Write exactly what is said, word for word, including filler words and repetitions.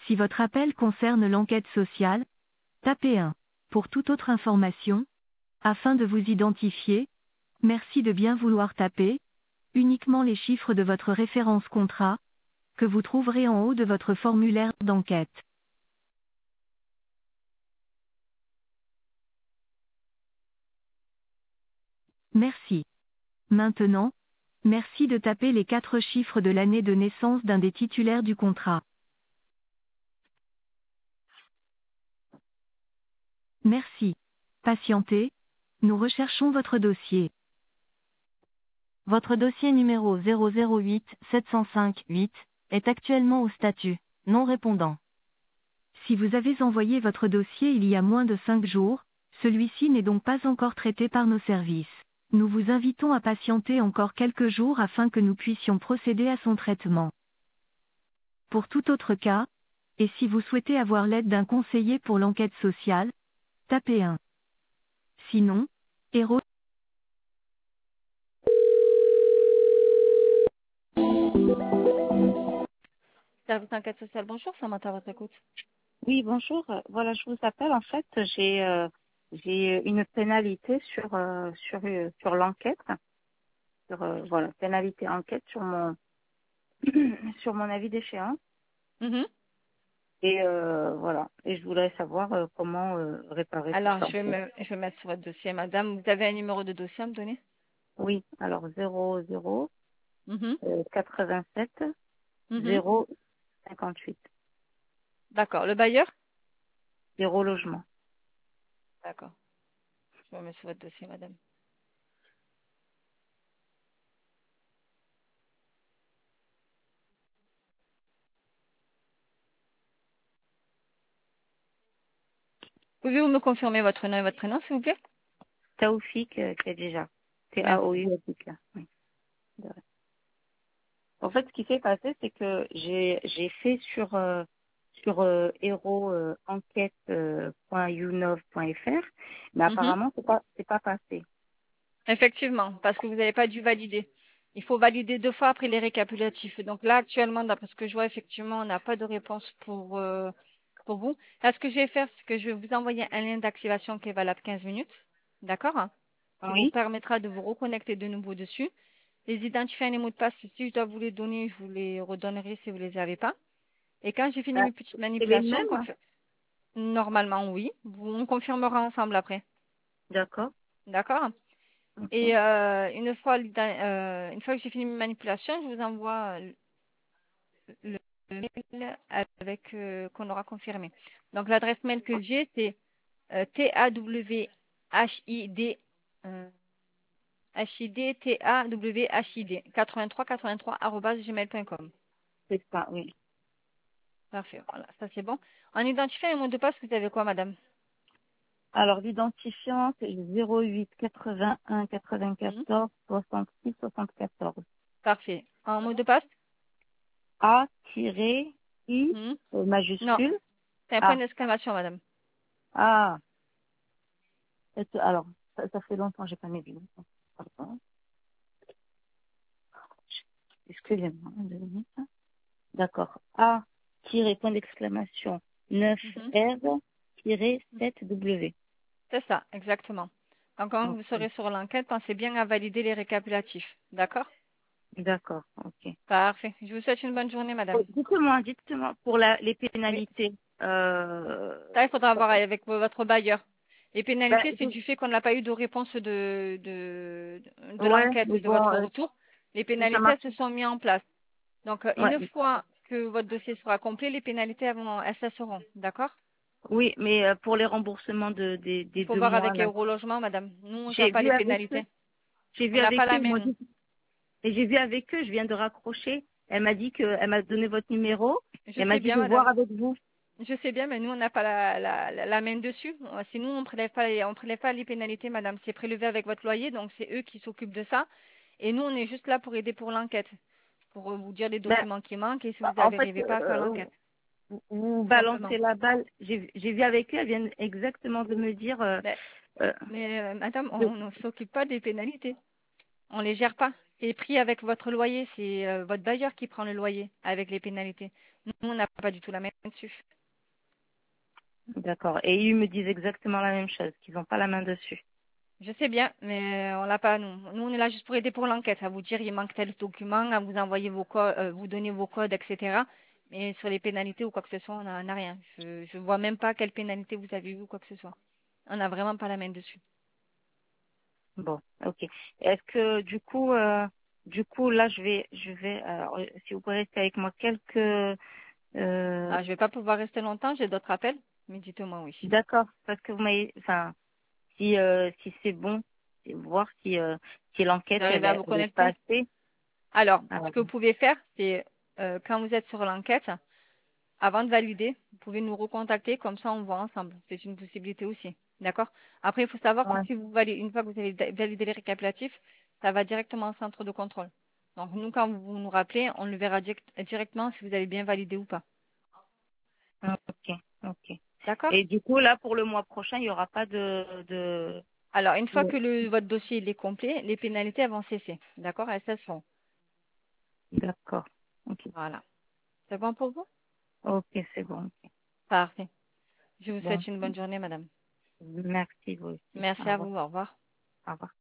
Si votre appel concerne l'enquête sociale, tapez un. Pour toute autre information, afin de vous identifier, merci de bien vouloir taper uniquement les chiffres de votre référence contrat, que vous trouverez en haut de votre formulaire d'enquête. Merci. Maintenant, merci de taper les quatre chiffres de l'année de naissance d'un des titulaires du contrat. Merci. Patientez, nous recherchons votre dossier. Votre dossier numéro zéro zéro huit sept zéro cinq huit est actuellement au statut non répondant. Si vous avez envoyé votre dossier il y a moins de cinq jours, celui-ci n'est donc pas encore traité par nos services. Nous vous invitons à patienter encore quelques jours afin que nous puissions procéder à son traitement. Pour tout autre cas, et si vous souhaitez avoir l'aide d'un conseiller pour l'enquête sociale, tapez un. Sinon, Héros. Service d'enquête sociale, bonjour, Samantha, à votre écoute. Oui, bonjour. Euh, Voilà, je vous appelle. En fait, j'ai euh, j'ai une pénalité sur euh, sur euh, sur l'enquête, sur euh, voilà, pénalité enquête sur mon sur mon avis d'échéance. Mhm. Et euh, voilà. Et je voudrais savoir euh, comment euh, réparer tout Alors, ça je en vais, fait. me, je vais mettre sur votre dossier, madame. Vous avez un numéro de dossier à me donner? Oui. Alors zéro zéro Mhm. euh, quatre-vingt-sept Mhm. zéro cinquante-huit D'accord. Le bailleur? zéro logement. D'accord. Je vais mettre sur votre dossier, madame. Pouvez-vous me confirmer votre nom et votre prénom, s'il vous plaît? Taoufik euh, qui est déjà. T A O Merci. U F I K. Oui. En fait, ce qui s'est passé, c'est que j'ai j'ai fait sur euh, sur euh, hero euh, enquête euh, point younov point fr, mais Mhm. apparemment c'est pas c'est pas passé. Effectivement, parce que vous n'avez pas dû valider. Il faut valider deux fois après les récapitulatifs. Donc là, actuellement, d'après ce que je vois, effectivement, on n'a pas de réponse pour, euh, pour vous. Là, ce que je vais faire, c'est que je vais vous envoyer un lien d'activation qui est valable quinze minutes. D'accord? Qui vous Oui. permettra de vous reconnecter de nouveau dessus. Les identifiants et les mots de passe, si je dois vous les donner, je vous les redonnerai si vous les avez pas. Et quand j'ai fini Ah, mes petites c'est les manipulations, mêmes. confi- normalement, oui. Vous, on confirmera ensemble après. D'accord. D'accord? Ok. Et euh, une fois, l'iden- euh, une fois que j'ai fini mes manipulations, je vous envoie le, le mail avec euh, qu'on aura confirmé. Donc l'adresse mail que j'ai, c'est euh, T A W H I D euh, H I D T A W H I D quatre-vingt-trois quatre-vingt-trois arobase gmail point com. C'est ça, oui. Parfait, voilà, ça c'est bon. En identifiant le mot de passe, vous avez quoi, madame? Alors l'identifiant c'est zéro huit quatre-vingt-un Mhm. quatre-vingt-quatorze soixante-six soixante-quatorze. Parfait. En mot de passe? A tiré I Mhm. euh, Non, majuscule. c'est un point A. d'exclamation, madame. Ah. Et- Alors ça, ça fait longtemps que j'ai pas mis de Pardon. Excusez-moi, deux minutes. D'accord. A, tiré, point d'exclamation, neuf Mhm. R, tiré, sept W. C'est ça, exactement. Donc, quand Ok. vous serez sur l'enquête, pensez bien à valider les récapitulatifs. D'accord? D'accord, ok. Parfait. Je vous souhaite une bonne journée, Oh, madame. dites-moi, dites-moi, pour la, les Oui. pénalités, euh, Ça, il faudra voir avec votre bailleur. Les ben, pénalités, c'est du je- fait qu'on n'a pas eu de réponse de, de, de ouais, l'enquête, mais de bon, votre euh, retour. Les si ça pénalités, elles marche, se sont mises en place. Donc, euh, ouais. une fois que votre dossier sera complet, les pénalités, elles, vont, elles cesseront. D'accord? Oui, mais euh, pour les remboursements de, des, Il des faut deux voir mois, avec là, Eurologement, madame. Nous, on ne gère j'ai pas vu les avec eux, pénalités. j'ai On vu n'a pas avec eux, la ils m'ont même. dit, et j'ai vu avec eux, je viens de raccrocher, elle m'a dit que, elle m'a donné votre numéro, Je elle m'a sais dit bien, de voir madame. avec vous. Je sais bien, mais nous, on n'a pas la, la, la, la main dessus. Euh, C'est nous, on prélève pas, les- on prélève pas les pénalités, madame. C'est prélevé avec votre loyer, donc c'est eux qui s'occupent de ça. Et nous, on est juste là pour aider pour l'enquête, pour euh, vous dire les Ben, documents qui manquent et si vous en fait, n'arrivez pas à faire euh, l'enquête, vous vous tout simplement. balancez la balle. J'ai j'ai vu avec eux, elles viennent exactement de me dire. Euh, Mais, euh, mais euh, madame, on de- ne s'occupe pas des pénalités. On les gère pas. C'est pris avec votre loyer. C'est euh, votre bailleur qui prend le loyer avec les pénalités. Nous, on n'a pas du tout la main dessus. D'accord. Et ils me disent exactement la même chose, qu'ils n'ont pas la main dessus. Je sais bien, mais euh, on l'a pas, nous. Nous, on est là juste pour aider pour l'enquête, à vous dire il manque tel document, à vous envoyer vos codes, euh, vous donner vos codes, et cetera. Mais sur les pénalités ou quoi que ce soit, on n'a on n'a rien. Je je vois même pas quelle pénalité vous avez eu ou quoi que ce soit. On n'a vraiment pas la main dessus. Bon, ok. Est-ce que du coup, euh, du coup, là, je vais, je vais, alors, euh, si vous pouvez rester avec moi quelques, euh, Ah, je vais pas pouvoir rester longtemps, j'ai d'autres appels, mais dites-moi oui. d'accord, parce que vous m'avez, enfin, si, euh, si c'est bon, et voir si, euh, si l'enquête, elle, J'arrive à est- vous elle est connecter. passée. Alors, ce Alors, que vous pouvez faire, c'est euh, quand vous êtes sur l'enquête, avant de valider, vous pouvez nous recontacter, comme ça on voit ensemble. C'est une possibilité aussi. D'accord? Après, il faut savoir que ouais. si vous validez, une fois que vous avez da- validé les récapitulatifs, ça va directement au centre de contrôle. Donc nous, quand vous nous rappelez, on le verra direct- directement si vous avez bien validé ou pas. Ok, ok. D'accord? Et du coup, là, pour le mois prochain, il n'y aura pas de, de, Alors, une fois de- que le, votre dossier il est complet, les pénalités elles vont cesser. D'accord? Elles cesseront. d'accord. Ok, Voilà. C'est bon pour vous? ok, c'est bon. Ok. Parfait. Je vous Bon, souhaite une bonne journée, madame. merci vous aussi. Merci Au à revoir. vous. Au revoir. Au revoir.